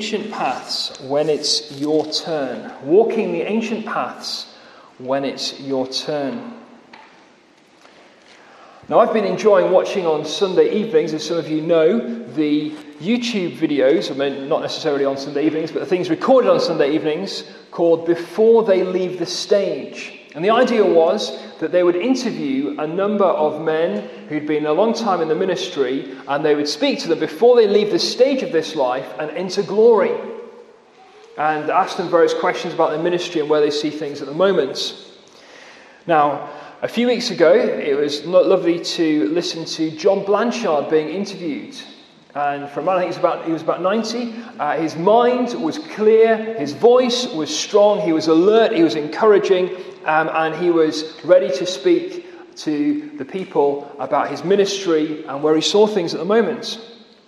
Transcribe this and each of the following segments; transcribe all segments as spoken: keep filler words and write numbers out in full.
ancient paths when it's your turn. Walking the ancient paths when it's your turn. Now, I've been enjoying watching on Sunday evenings, as some of you know, the YouTube videos, I mean, not necessarily on Sunday evenings, but the things recorded on Sunday evenings called Before They Leave the Stage. And the idea was that they would interview a number of men who'd been a long time in the ministry, and they would speak to them before they leave the stage of this life and enter glory, and ask them various questions about their ministry and where they see things at the moment. Now, a few weeks ago, it was lovely to listen to John Blanchard being interviewed. And for a man, I think he was about, he was about ninety, uh, his mind was clear, his voice was strong, he was alert, he was encouraging, um, and he was ready to speak to the people about his ministry and where he saw things at the moment.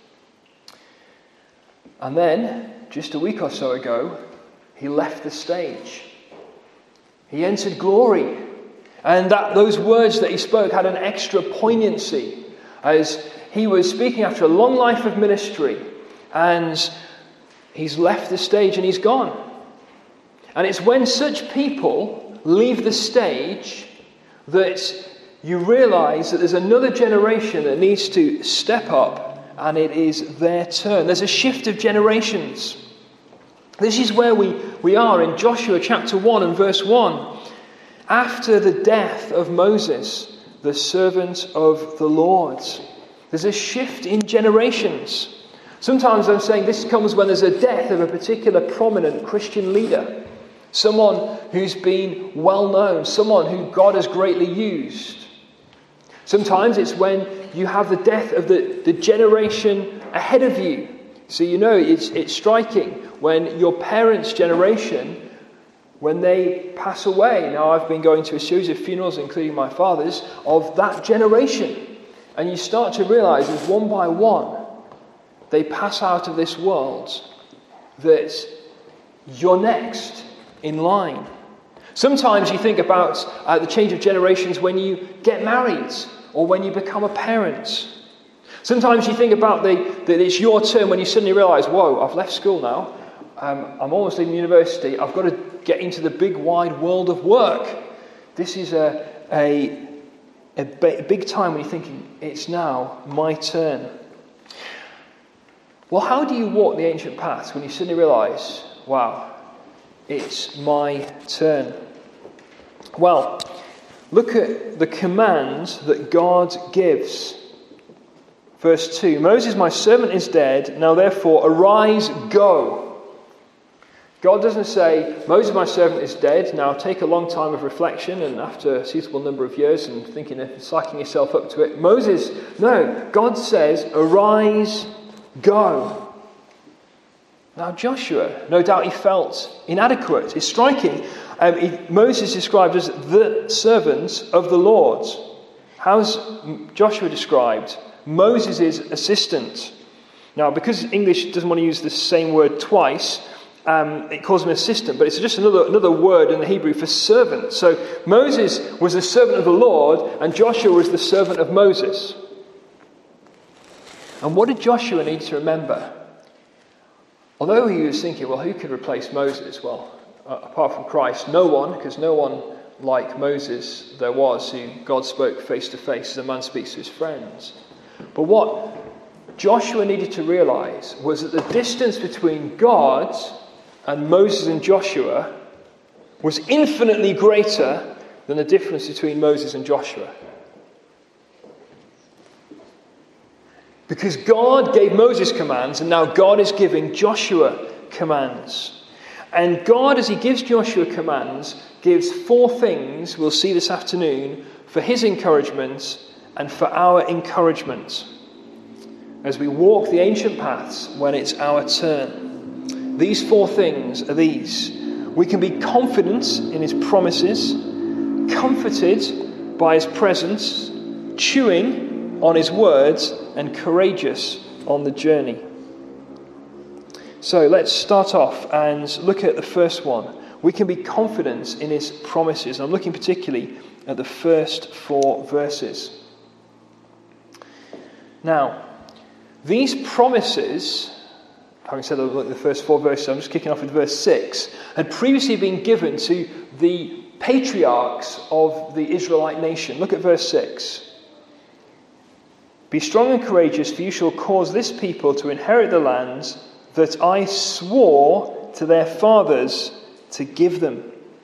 And then, just a week or so ago, he left the stage. He entered glory. And that those words that he spoke had an extra poignancy as he was speaking after a long life of ministry, and he's left the stage and he's gone. And it's when such people leave the stage that you realise that there's another generation that needs to step up, and it is their turn. There's a shift of generations. This is where we, we are in Joshua chapter one and verse one. After the death of Moses, the servant of the Lord. There's a shift in generations. Sometimes I'm saying this comes when there's a death of a particular prominent Christian leader. Someone who's been well known. Someone who God has greatly used. Sometimes it's when you have the death of the, the generation ahead of you. So you know it's, it's striking when your parents' generation, when they pass away. Now, I've been going to a series of funerals, including my father's, of that generation. And you start to realise as one by one they pass out of this world that you're next in line. Sometimes you think about uh, the change of generations when you get married or when you become a parent. Sometimes you think about the, that it's your turn when you suddenly realise, whoa, I've left school now. Um, I'm almost leaving university. I've got to get into the big wide world of work. This is a, a, a big time when you're thinking, it's now my turn. Well, how do you walk the ancient paths when you suddenly realise, wow, it's my turn? Well, look at the commands that God gives. Verse two, Moses, my servant, is dead. Now therefore, arise, go. God doesn't say, Moses, my servant, is dead. Now take a long time of reflection, and after a suitable number of years and thinking of psyching yourself up to it. Moses, no. God says, arise, go. Now Joshua, no doubt he felt inadequate. It's striking. Um, he, Moses described as the servant of the Lord. How's Joshua described? Moses' assistant. Now, because English doesn't want to use the same word twice, Um, it calls him assistant, but it's just another another word in the Hebrew for servant. So Moses was the servant of the Lord, and Joshua was the servant of Moses. And what did Joshua need to remember? Although he was thinking, well, who could replace Moses? Well, uh, apart from Christ, no one, because no one like Moses there was who God spoke face to face as a man speaks to his friends. But what Joshua needed to realize was that the distance between God and Moses and Joshua was infinitely greater than the difference between Moses and Joshua. Because God gave Moses commands, and now God is giving Joshua commands. And God, as he gives Joshua commands, gives four things, we'll see this afternoon, for his encouragement and for our encouragement as we walk the ancient paths when it's our turn. These four things are these. We can be confident in his promises, comforted by his presence, chewing on his words, and courageous on the journey. So let's start off and look at the first one. We can be confident in his promises. I'm looking particularly at the first four verses. Now, these promises having said the first four verses, I'm just kicking off with verse six, had previously been given to the patriarchs of the Israelite nation. Look at verse six. Be strong and courageous, for you shall cause this people to inherit the lands that I swore to their fathers to give them.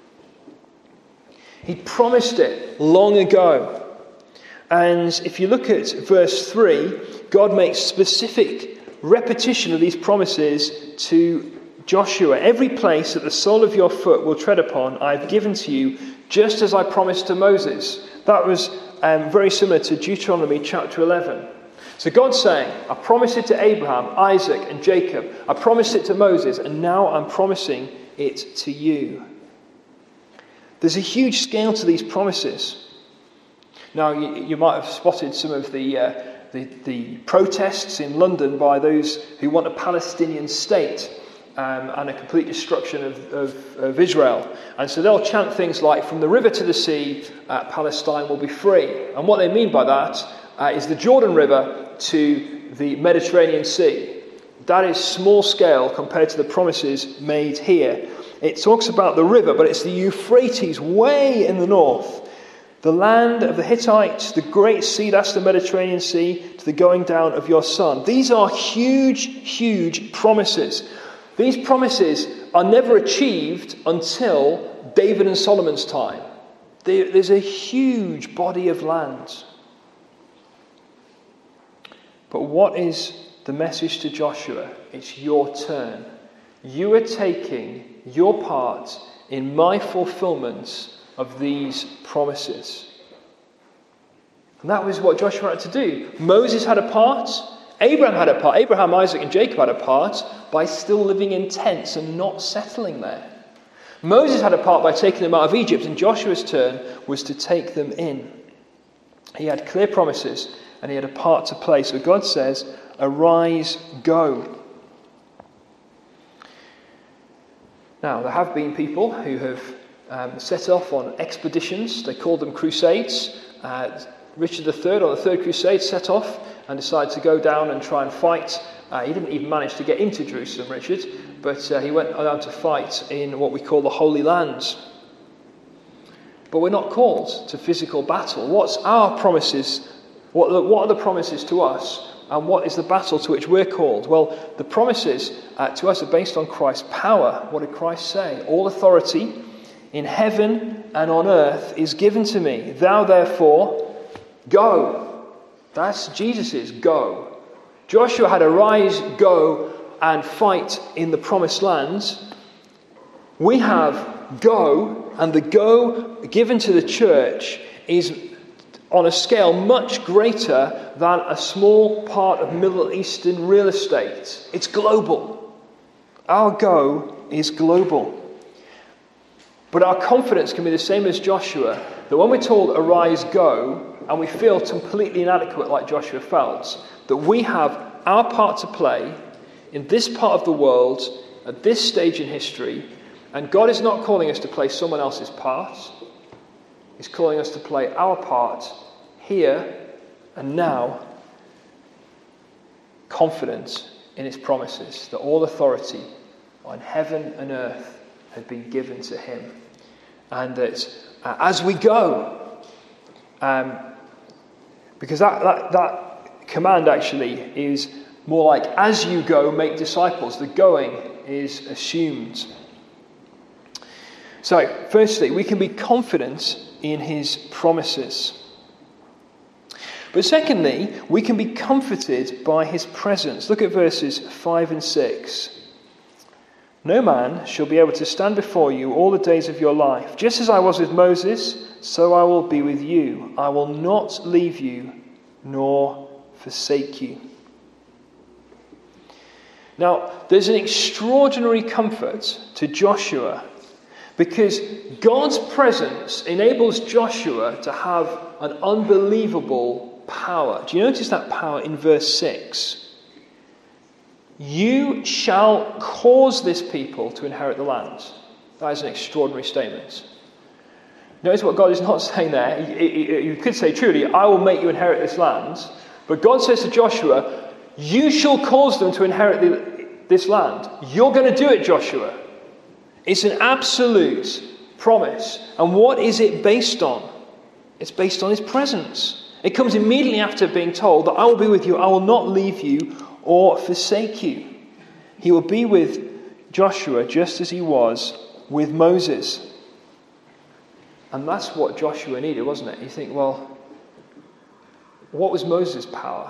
He promised it long ago. And if you look at verse three, God makes specific repetition of these promises to Joshua. Every place that the sole of your foot will tread upon, I have given to you, just as I promised to Moses. That was um, very similar to Deuteronomy chapter eleven. So God's saying, I promised it to Abraham, Isaac, and Jacob. I promised it to Moses, and now I'm promising it to you. There's a huge scale to these promises. Now, you, you might have spotted some of the, uh, the the protests in London by those who want a Palestinian state um, and a complete destruction of, of, of Israel. And so they'll chant things like, from the river to the sea, uh, Palestine will be free. And what they mean by that uh, is the Jordan River to the Mediterranean Sea. That is small scale compared to the promises made here. It talks about the river, but it's the Euphrates way in the north. The land of the Hittites, the great sea, that's the Mediterranean Sea, to the going down of your son. These are huge, huge promises. These promises are never achieved until David and Solomon's time. There's a huge body of land. But what is the message to Joshua? It's your turn. You are taking your part in my fulfillment of these promises. And that was what Joshua had to do. Moses had a part. Abraham had a part. Abraham, Isaac, and Jacob had a part by still living in tents and not settling there. Moses had a part by taking them out of Egypt, and Joshua's turn was to take them in. He had clear promises, and he had a part to play. So God says, arise, go. Now, there have been people who have um, set off on expeditions. They called them crusades. Uh, Richard the Third, on the Third Crusade, set off and decided to go down and try and fight. Uh, he didn't even manage to get into Jerusalem, Richard, but uh, he went down to fight in what we call the Holy Lands. But we're not called to physical battle. What's our promises? What, what are the promises to us? And what is the battle to which we're called? Well, the promises uh, to us are based on Christ's power. What did Christ say? All authority in heaven and on earth is given to me. Thou therefore go. That's Jesus's go. Joshua had to rise, go, and fight in the promised lands. We have go, and the go given to the church is on a scale much greater than a small part of Middle Eastern real estate. It's global. Our go is global. But our confidence can be the same as Joshua, that when we're told arise, go, and we feel completely inadequate like Joshua felt, that we have our part to play in this part of the world, at this stage in history, and God is not calling us to play someone else's part. He's calling us to play our part here and now, confident in his promises that all authority on heaven and earth had been given to him. And that uh, as we go, um, because that, that, that command actually is more like, as you go, make disciples. The going is assumed. So, firstly, we can be confident in his promises. But secondly, we can be comforted by his presence. Look at verses five and six. No man shall be able to stand before you all the days of your life. Just as I was with Moses, so I will be with you. I will not leave you nor forsake you. Now, there's an extraordinary comfort to Joshua, because God's presence enables Joshua to have an unbelievable power. Do you notice that power in verse six? You shall cause this people to inherit the land. That is an extraordinary statement. Notice what God is not saying there. You could say truly, I will make you inherit this land. But God says to Joshua, you shall cause them to inherit the, this land. You're going to do it, Joshua. It's an absolute promise. And what is it based on? It's based on his presence. It comes immediately after being told that I will be with you, I will not leave you or forsake you. He will be with Joshua just as he was with Moses. And that's what Joshua needed, wasn't it? You think, well, what was Moses' power?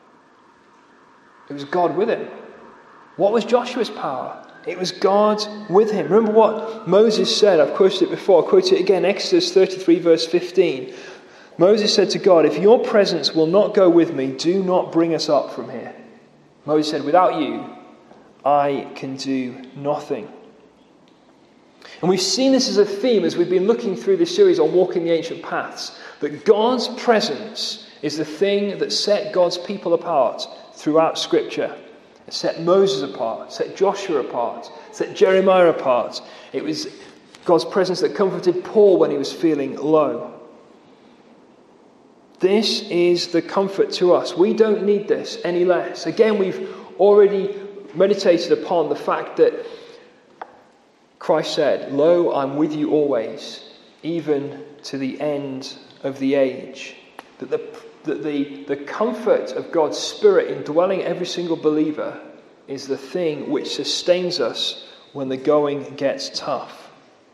It was God with him. What was Joshua's power? It was God with him. Remember what Moses said. I've quoted it before. I'll quote it again. Exodus thirty-three verse fifteen. Moses said to God, if your presence will not go with me, do not bring us up from here. Moses said, without you, I can do nothing. And we've seen this as a theme as we've been looking through this series on Walking the Ancient Paths, that God's presence is the thing that set God's people apart throughout Scripture. It set Moses apart, set Joshua apart, set Jeremiah apart. It was God's presence that comforted Paul when he was feeling low. This is the comfort to us. We don't need this any less. Again, we've already meditated upon the fact that Christ said, lo, I'm with you always, even to the end of the age. That the, that the, the comfort of God's Spirit indwelling every single believer is the thing which sustains us when the going gets tough.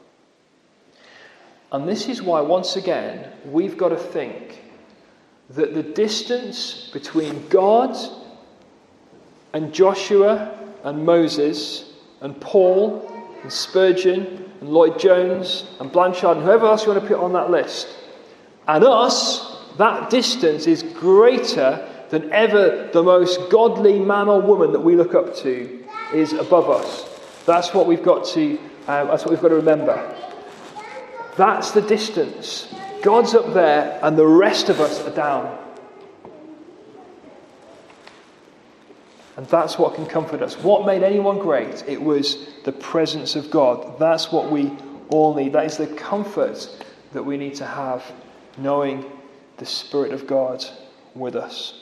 And this is why, once again, we've got to think that the distance between God and Joshua and Moses and Paul and Spurgeon and Lloyd Jones and Blanchard and whoever else you want to put on that list, and us, that distance is greater than ever the most godly man or woman that we look up to is above us. That's what we've got to. Uh, that's what we've got to remember. That's the distance. God's up there, and the rest of us are down. And that's what can comfort us. What made anyone great? It was the presence of God. That's what we all need. That is the comfort that we need to have, knowing the Spirit of God with us.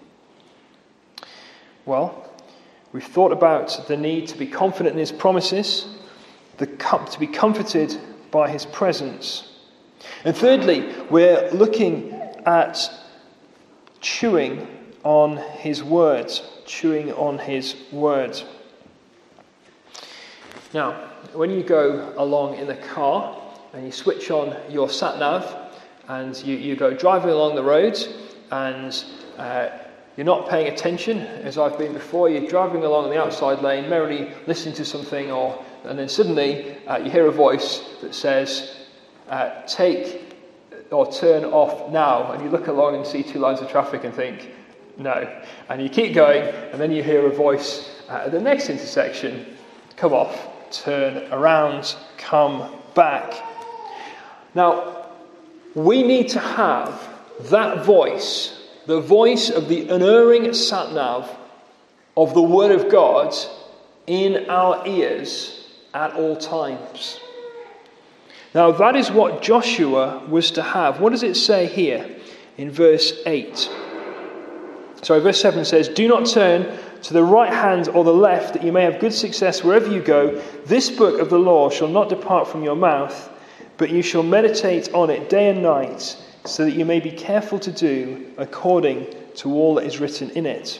Well, we've thought about the need to be confident in his promises, the com- to be comforted by his presence. And thirdly, we're looking at chewing on his words. Chewing on his words. Now, when you go along in the car and you switch on your sat-nav and you, you go driving along the road and uh, you're not paying attention, as I've been before, you're driving along the outside lane, merrily listening to something, or and then suddenly uh, you hear a voice that says, uh, take or turn off now, and you look along and see two lines of traffic and think, no. And you keep going, and then you hear a voice uh, at the next intersection, come off, turn around, come back. Now, we need to have that voice, the voice of the unerring sat-nav of the Word of God in our ears at all times. Now, that is what Joshua was to have. What does it say here in verse eight? Sorry, verse seven says, do not turn to the right hand or the left, that you may have good success wherever you go. This book of the law shall not depart from your mouth, but you shall meditate on it day and night, so that you may be careful to do according to all that is written in it.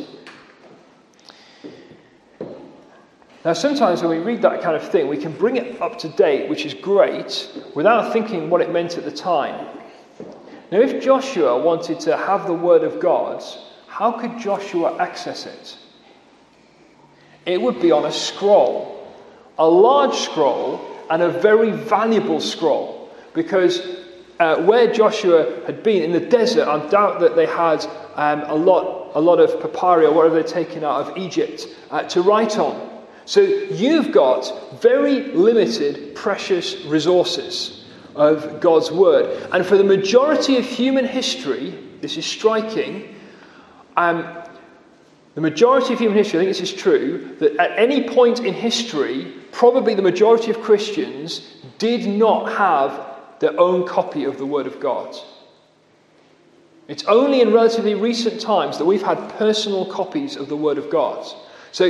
Now, sometimes when we read that kind of thing, we can bring it up to date, which is great, without thinking what it meant at the time. Now, if Joshua wanted to have the word of God, how could Joshua access it? It would be on a scroll, a large scroll, and a very valuable scroll, because uh, where Joshua had been in the desert, I doubt that they had um, a lot, a lot of papyri or whatever they'd taken out of Egypt uh, to write on. So you've got very limited, precious resources of God's word. And for the majority of human history, this is striking, um, the majority of human history, I think this is true, that at any point in history, probably the majority of Christians did not have their own copy of the Word of God. It's only in relatively recent times that we've had personal copies of the Word of God. So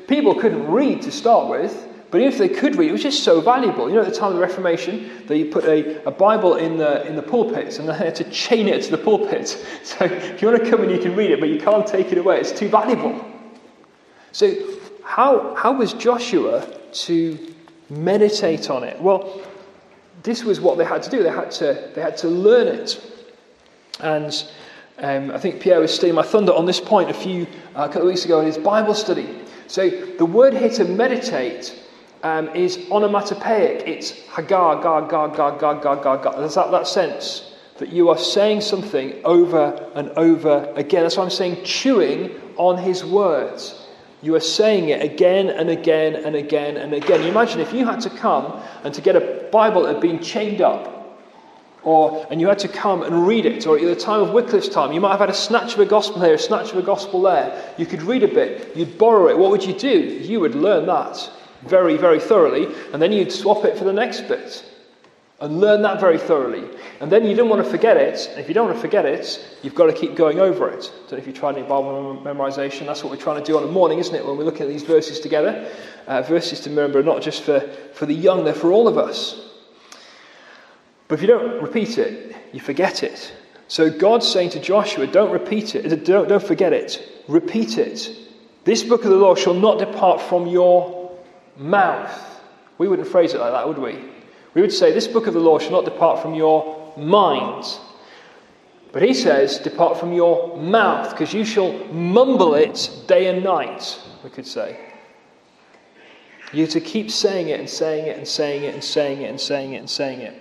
people couldn't read to start with, but even if they could read, it was just so valuable. You know, at the time of the Reformation, they put a, a Bible in the in the pulpits, and they had to chain it to the pulpit. So if you want to come in, you can read it, but you can't take it away. It's too valuable. So how how was Joshua to meditate on it? Well, this was what they had to do. They had to they had to learn it. And um, I think Pierre was stealing my thunder on this point a few uh, a couple of weeks ago in his Bible study. So the word here to meditate um, is onomatopoeic. It's hagar, gar, gar, gar, gar, gar, gar, gar. There's that, that sense that you are saying something over and over again. That's why I'm saying chewing on his words. You are saying it again and again and again and again. You imagine if you had to come and to get a Bible that had been chained up, or and you had to come and read it, or at the time of Wycliffe's time, you might have had a snatch of a gospel here, a snatch of a gospel there. You could read a bit, you'd borrow it. What would you do? You would learn that very, very thoroughly, and then you'd swap it for the next bit and learn that very thoroughly. And then you didn't want to forget it. And if you don't want to forget it, you've got to keep going over it. I don't know if you tried any Bible memorization. That's what we're trying to do on a morning, isn't it? When we're looking at these verses together. Uh, verses to remember, not just for, for the young, they're for all of us. But if you don't repeat it, you forget it. So God's saying to Joshua, don't repeat it. Don't, don't forget it. Repeat it. This book of the law shall not depart from your mouth. We wouldn't phrase it like that, would we? We would say, this book of the law shall not depart from your mind. But he says, depart from your mouth, because you shall mumble it day and night, we could say. You're to keep saying it and saying it and saying it and saying it and saying it and saying it.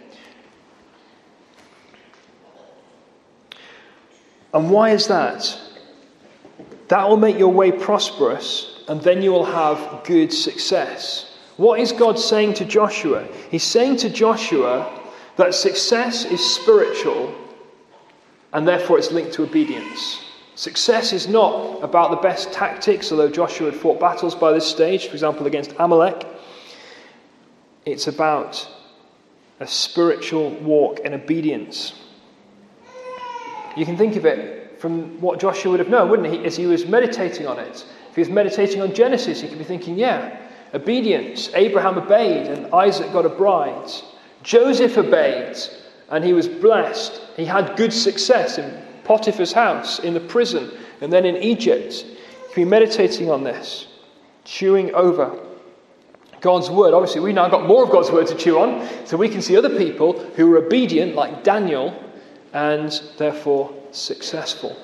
And why is that? That will make your way prosperous, and then you will have good success. What is God saying to Joshua? He's saying to Joshua that success is spiritual, and therefore it's linked to obedience. Success is not about the best tactics, although Joshua had fought battles by this stage, for example, against Amalek. It's about a spiritual walk in obedience. You can think of it from what Joshua would have known, wouldn't he, as he was meditating on it. If he was meditating on Genesis, he could be thinking, yeah, obedience. Abraham obeyed and Isaac got a bride. Joseph obeyed and he was blessed. He had good success in Potiphar's house, in the prison, and then in Egypt. You can be meditating on this, chewing over God's word. Obviously, we've now got more of God's word to chew on, so we can see other people who were obedient, like Daniel, and therefore successful.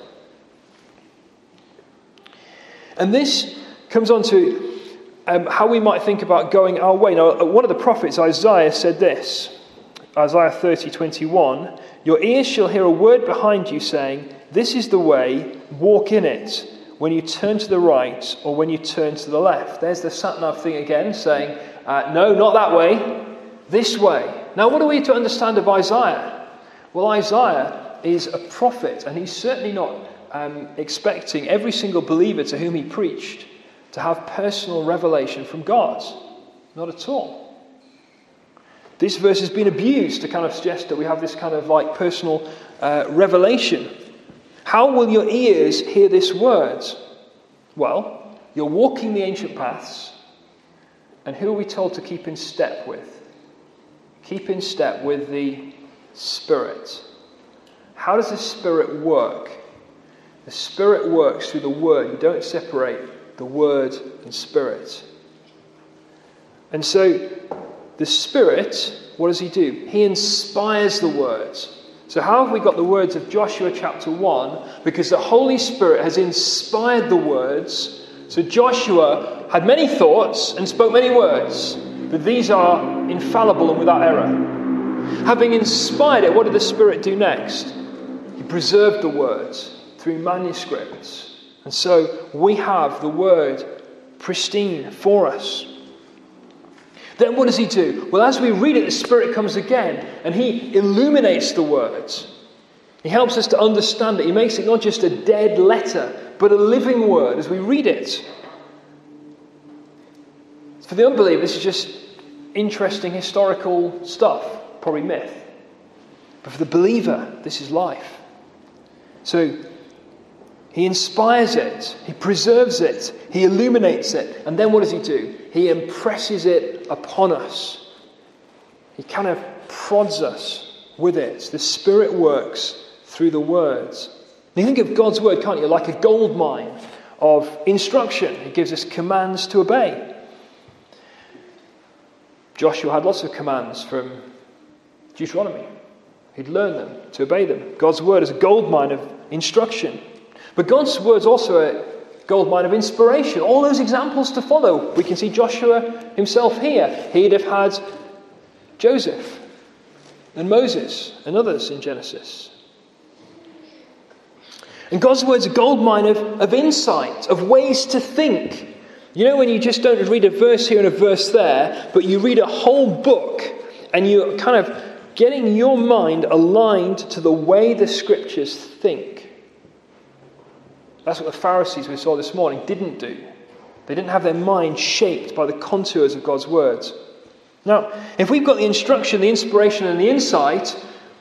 And this comes on to um, how we might think about going our way. Now, one of the prophets, Isaiah, said this. Isaiah thirty twenty-one, your ears shall hear a word behind you saying, this is the way, walk in it, when you turn to the right or when you turn to the left. There's the sat-nav thing again, saying, uh, no, not that way, this way. Now, what are we to understand of Isaiah? Well, Isaiah is a prophet, and he's certainly not um, expecting every single believer to whom he preached to have personal revelation from God. Not at all. This verse has been abused to kind of suggest that we have this kind of like personal uh, revelation. How will your ears hear this word? Well, you're walking the ancient paths, and who are we told to keep in step with? Keep in step with the Spirit. How does the Spirit work? The Spirit works through the Word. You don't separate the Word and Spirit. And so, the Spirit, what does he do? He inspires the words. So how have we got the words of Joshua chapter one? Because the Holy Spirit has inspired the words. So Joshua had many thoughts and spoke many words, but these are infallible and without error. Having inspired it, what did the Spirit do next? He preserved the words through manuscripts. And so we have the word pristine for us. Then what does he do? Well, as we read it, the Spirit comes again and he illuminates the words. He helps us to understand it. He makes it not just a dead letter, but a living word as we read it. For the unbeliever, this is just interesting historical stuff, probably myth. But for the believer, this is life. So, He inspires it. He preserves it. He illuminates it. And then what does he do? He impresses it upon us. He kind of prods us with it. The Spirit works through the words. You think of God's word, can't you? Like a gold mine of instruction. It gives us commands to obey. Joshua had lots of commands from Deuteronomy. He'd learn them, to obey them. God's word is a gold mine of instruction. But God's word is also a gold mine of inspiration. All those examples to follow. We can see Joshua himself here. He'd have had Joseph and Moses and others in Genesis. And God's word is a gold mine of, of insight, of ways to think. You know when you just don't read a verse here and a verse there, but you read a whole book and you're kind of getting your mind aligned to the way the scriptures think. That's what the Pharisees we saw this morning didn't do. They didn't have their mind shaped by the contours of God's words. Now, if we've got the instruction, the inspiration and the insight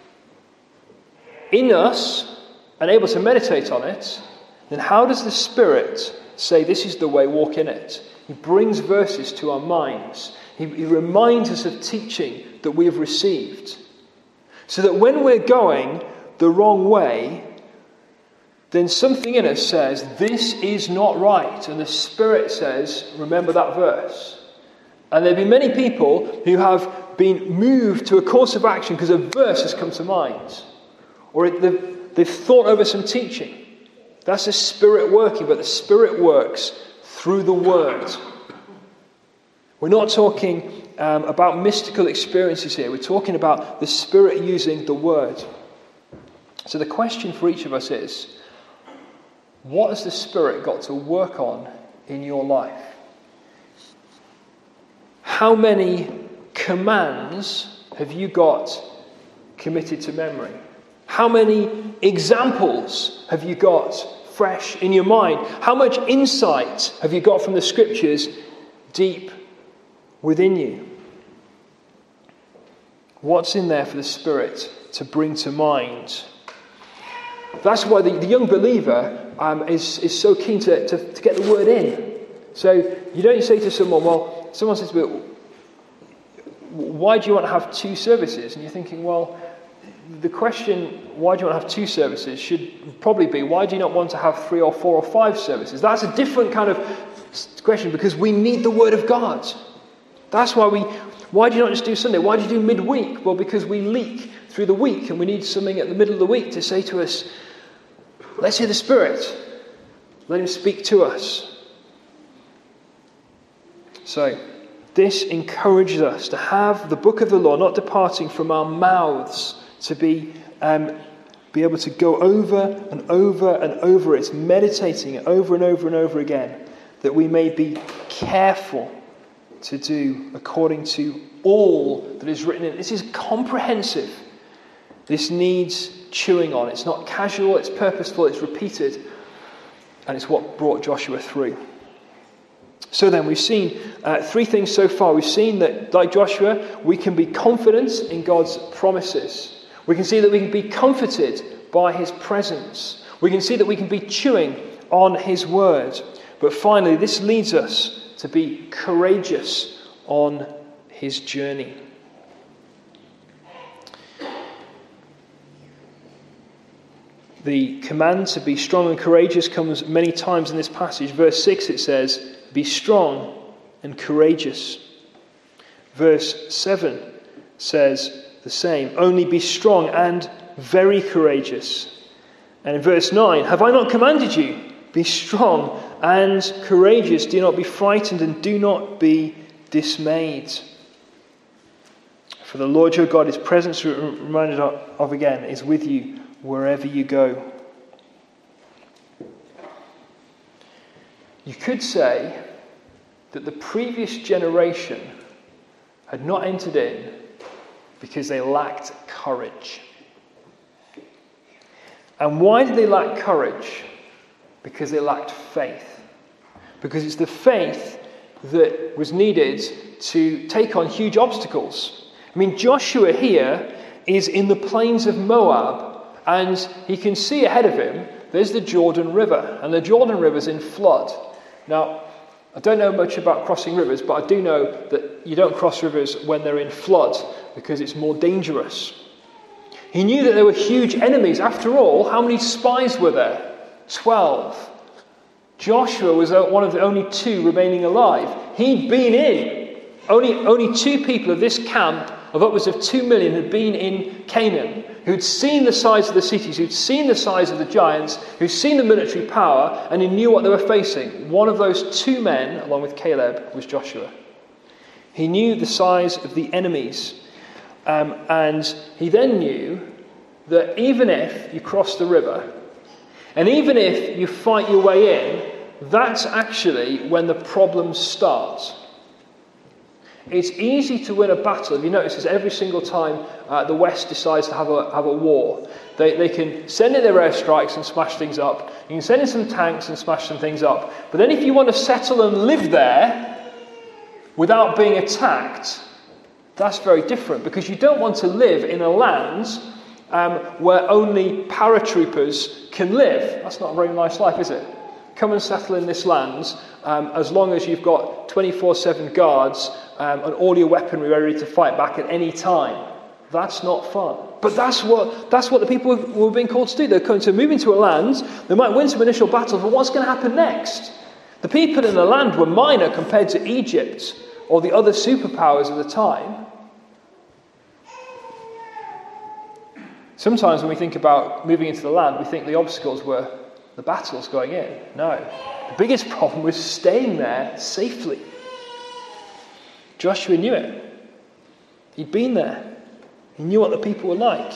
in us and able to meditate on it, then how does the Spirit say this is the way, walk in it? He brings verses to our minds. He, he reminds us of teaching that we have received. So that when we're going the wrong way, then something in us says, this is not right. And the Spirit says, remember that verse. And there have been many people who have been moved to a course of action because a verse has come to mind. Or they've, they've thought over some teaching. That's the Spirit working, but the Spirit works through the Word. We're not talking um, about mystical experiences here. We're talking about the Spirit using the Word. So the question for each of us is, what has the Spirit got to work on in your life? How many commands have you got committed to memory? How many examples have you got fresh in your mind? How much insight have you got from the Scriptures deep within you? What's in there for the Spirit to bring to mind? That's why the, the young believer um, is, is so keen to, to, to get the word in. So you don't say to someone, well, someone says, well, why do you want to have two services? And you're thinking, well, the question, why do you want to have two services, should probably be, why do you not want to have three or four or five services? That's a different kind of question, because we need the Word of God. That's why we, why do you not just do Sunday? Why do you do midweek? Well, because we leak through the week, and we need something at the middle of the week to say to us, let's hear the Spirit. Let Him speak to us. So, this encourages us to have the book of the law not departing from our mouths, to be um, be able to go over and over and over it, meditating it over and over and over again, that we may be careful to do according to all that is written in it. This is comprehensive. This needs chewing on. It's not casual, it's purposeful, it's repeated, and it's what brought Joshua through. So then, we've seen uh, three things so far. We've seen that, like Joshua, we can be confident in God's promises. We can see that we can be comforted by His presence. We can see that we can be chewing on His word. But finally, this leads us to be courageous on His journey. The command to be strong and courageous comes many times in this passage. Verse six, it says, be strong and courageous. Verse seven says the same. Only be strong and very courageous. And in verse nine, have I not commanded you? Be strong and courageous. Do not be frightened and do not be dismayed. For the Lord your God, His presence, reminded of again, is with you wherever you go. You could say that the previous generation had not entered in because they lacked courage. And why did they lack courage? Because they lacked faith. Because it's the faith that was needed to take on huge obstacles. I mean, Joshua here is in the plains of Moab, and he can see ahead of him there's the Jordan River, and the Jordan River's in flood. Now, I don't know much about crossing rivers, but I do know that you don't cross rivers when they're in flood because it's more dangerous. He knew that there were huge enemies. After all, how many spies were there? Twelve. Joshua was one of the only two remaining alive. He'd been in. Only, only two people of this camp of upwards of two million had been in Canaan, who'd seen the size of the cities, who'd seen the size of the giants, who'd seen the military power, and he knew what they were facing. One of those two men, along with Caleb, was Joshua. He knew the size of the enemies. Um, and he then knew that even if you cross the river, and even if you fight your way in, that's actually when the problems start. It's easy to win a battle. If you notice this, every single time uh, the West decides to have a have a war, they, they can send in their airstrikes and smash things up. You can send in some tanks and smash some things up. But then if you want to settle and live there without being attacked, that's very different, because you don't want to live in a land um, where only paratroopers can live. That's not a very nice life, is it? Come and settle in this land um, as long as you've got twenty-four seven guards um, and all your weaponry ready to fight back at any time. That's not fun. But that's what that's what the people were being called to do. They're going to move into a land. They might win some initial battles, but what's going to happen next? The people in the land were minor compared to Egypt or the other superpowers of the time. Sometimes when we think about moving into the land, we think the obstacles were the battles going in. No. The biggest problem was staying there safely. Joshua knew it. He'd been there. He knew what the people were like.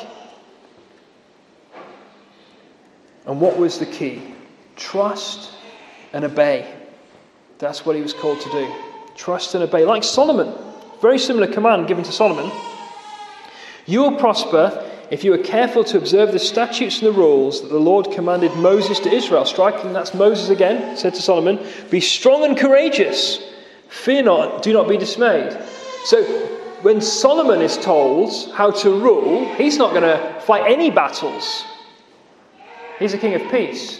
And what was the key? Trust and obey. That's what he was called to do. Trust and obey. Like Solomon. Very similar command given to Solomon. You will prosper if you are careful to observe the statutes and the rules that the Lord commanded Moses to Israel. Striking, that's Moses again, said to Solomon, be strong and courageous. Fear not, do not be dismayed. So when Solomon is told how to rule, he's not going to fight any battles. He's a king of peace.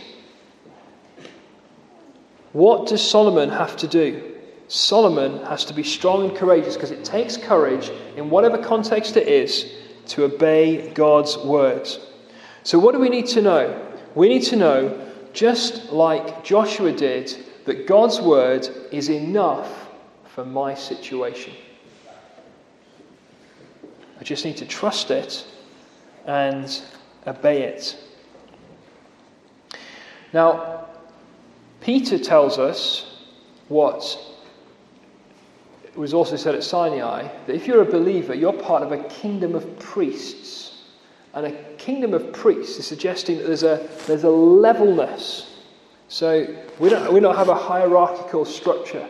What does Solomon have to do? Solomon has to be strong and courageous, because it takes courage, in whatever context it is, to obey God's words. So what do we need to know? We need to know, just like Joshua did, that God's word is enough for my situation. I just need to trust it and obey it. Now, Peter tells us what it was also said at Sinai, that if you're a believer, you're part of a kingdom of priests. And a kingdom of priests is suggesting that there's a there's a levelness. So we don't we don't have a hierarchical structure.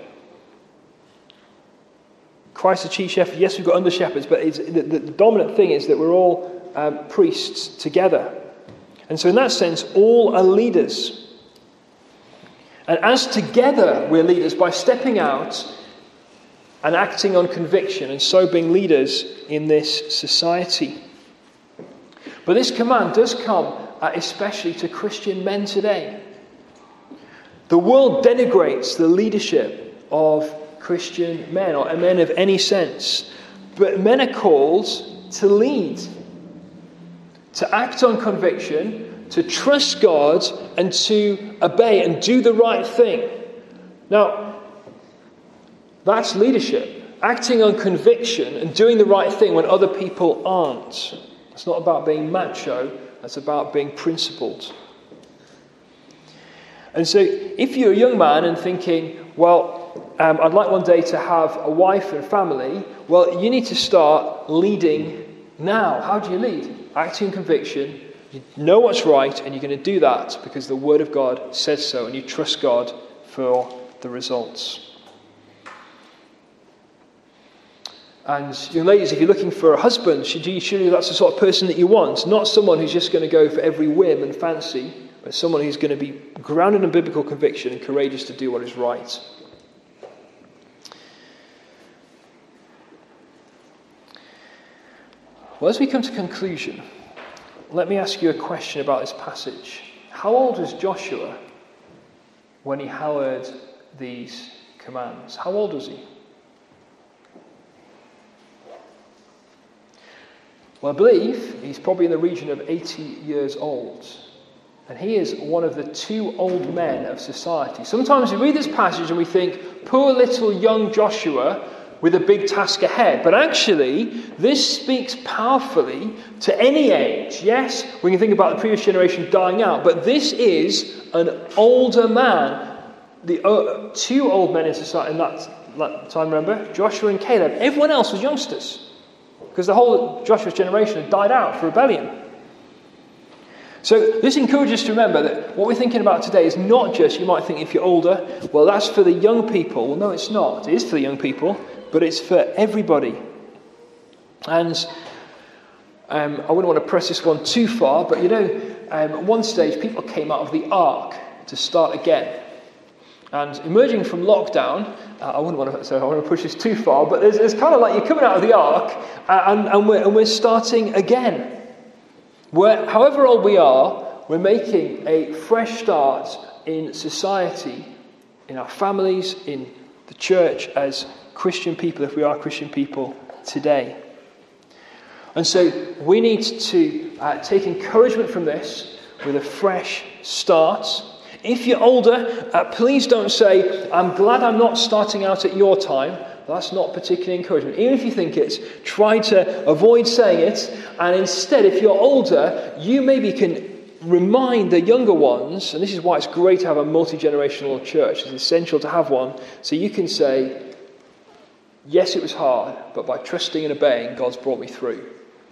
Christ the chief shepherd, yes, we've got under shepherds, but it's, the, the dominant thing is that we're all um, priests together. And so in that sense, all are leaders. And as together we're leaders by stepping out and acting on conviction, and so being leaders in this society. But this command does come uh, especially to Christian men today. The world denigrates the leadership of Christian men, or men of any sense. But men are called to lead, to act on conviction, to trust God, and to obey and do the right thing. Now, that's leadership. Acting on conviction and doing the right thing when other people aren't. It's not about being macho. It's about being principled. And so if you're a young man and thinking, well, um, I'd like one day to have a wife and family, well, you need to start leading now. How do you lead? Acting on conviction. You know what's right, and you're going to do that because the Word of God says so, and you trust God for the results. And young ladies, if you're looking for a husband, surely that's the sort of person that you want. Not someone who's just going to go for every whim and fancy, but someone who's going to be grounded in biblical conviction and courageous to do what is right. Well, as we come to conclusion, let me ask you a question about this passage. How old was Joshua when he heard these commands? How old was he? Well, I believe he's probably in the region of eighty years old. And he is one of the two old men of society. Sometimes we read this passage and we think, poor little young Joshua with a big task ahead. But actually, this speaks powerfully to any age. Yes, we can think about the previous generation dying out, but this is an older man. The uh, two old men in society in that, that time, remember? Joshua and Caleb. Everyone else was youngsters, because the whole Joshua's generation had died out for rebellion. So this encourages us to remember that what we're thinking about today is not just, you might think if you're older, well, that's for the young people. Well, no, it's not. It is for the young people, but it's for everybody. And um, I wouldn't want to press this one too far, but you know, um, at one stage, people came out of the ark to start again. And emerging from lockdown, uh, I wouldn't want to, so I want to push this too far, but it's, it's kind of like you're coming out of the ark, uh, and, and, we're, and we're starting again. Where, however old we are, we're making a fresh start in society, in our families, in the church as Christian people, if we are Christian people today. And so we need to uh, take encouragement from this with a fresh start. If you're older, uh, please don't say, I'm glad I'm not starting out at your time. That's not particularly encouragement. Even if you think it's, try to avoid saying it. And instead, if you're older, you maybe can remind the younger ones, and this is why it's great to have a multi-generational church. It's essential to have one. So you can say, yes, it was hard, but by trusting and obeying, God's brought me through.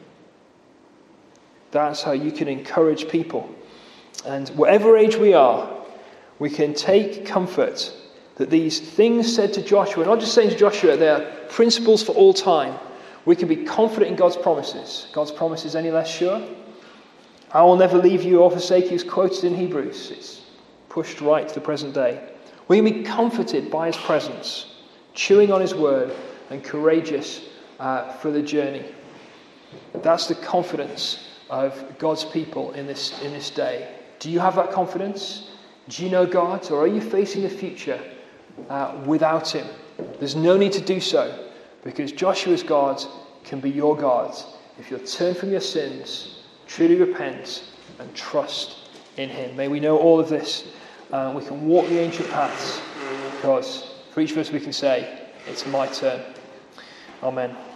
That's how you can encourage people. And whatever age we are, we can take comfort that these things said to Joshua, not just saying to Joshua, they're principles for all time. We can be confident in God's promises. God's promises any less sure? I will never leave you or forsake you is quoted in Hebrews. It's pushed right to the present day. We can be comforted by his presence, chewing on his word, and courageous uh, for the journey. That's the confidence of God's people in this, in this day. Do you have that confidence? Do you know God? Or are you facing the future uh, without him? There's no need to do so, because Joshua's God can be your God if you'll turn from your sins, truly repent, and trust in him. May we know all of this. Uh, we can walk the ancient paths, because for each of us we can say, it's my turn. Amen.